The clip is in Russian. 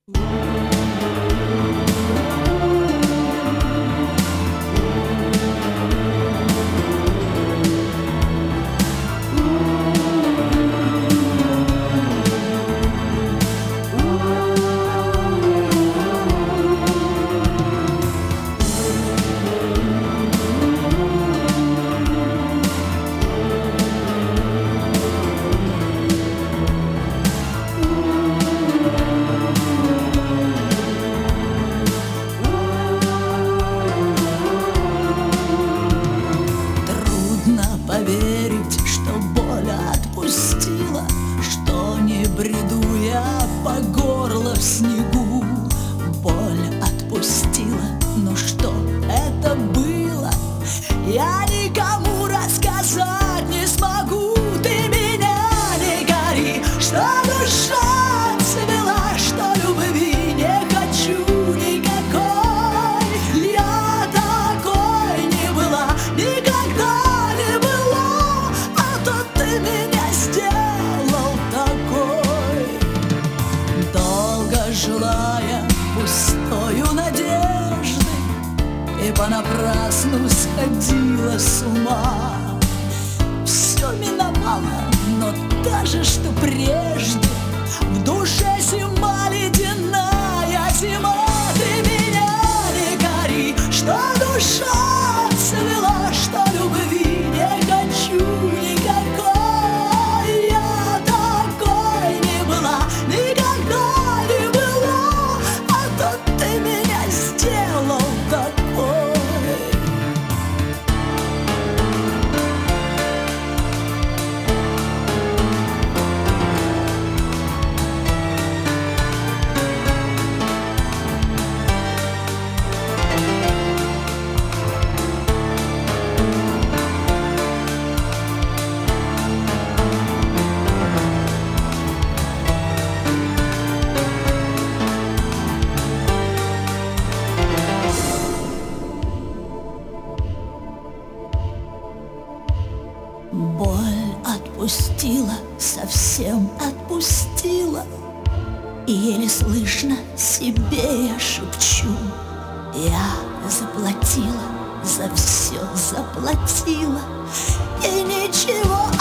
Поверить, что боль отпустила, что не бреду я по горло в снегу. Боль отпустила, но что это было, я никому рассказать не смогу. Ты меня не гори, что душа цвела, что любви не хочу никакой. Я такой не была никогда. Ты меня сделал такой, долго желая пустою надежды, и понапрасну сходила с ума. Все миновало, но та же, что прежде, в душе зима, ледяная зима. Ты меня не гори, что душа цвела, что любви не хочу никакой. Боль отпустила, совсем отпустила, и еле слышно себе я шепчу: я заплатила, за все заплатила, и ничего